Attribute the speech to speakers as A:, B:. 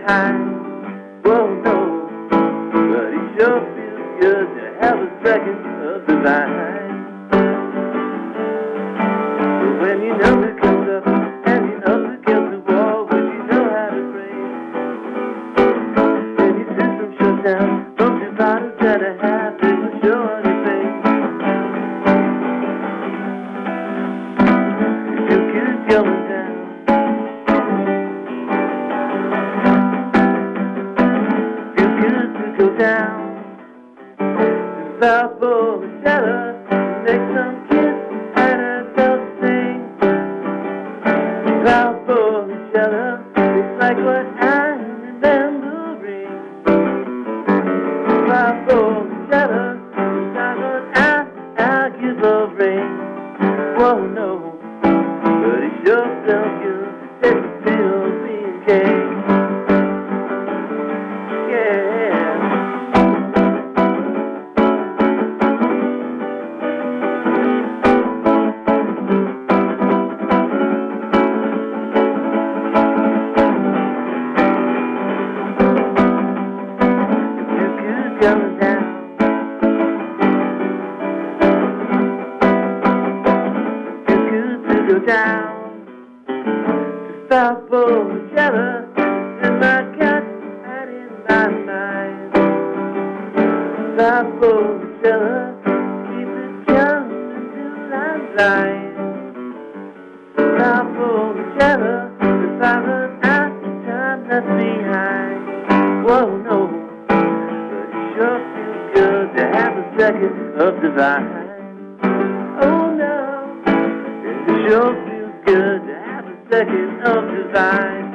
A: behind. Whoa, no, but it sure feels good to have a second of divine. But when you know it comes up and you're up against the wall, when you know how to pray, and your system shuts down, don't you bother that I have to show on your face. You keep going down. Feel good to go down to South Bocella, make some kids and adults sing. South Bocella, it's like what I'm remembering. South Bocella, it's like what I give a ring. Whoa, no, but it sure felt good to take the pills being gay. Going down. It's good to go down to South Bocella, and my cat had in my mind. South Bocella, keep it young until I'm blind. South Bocella, the silent after time left behind. Whoa, no. Sure feels good to have a second of divine. Oh no, it sure feels good to have a second of divine.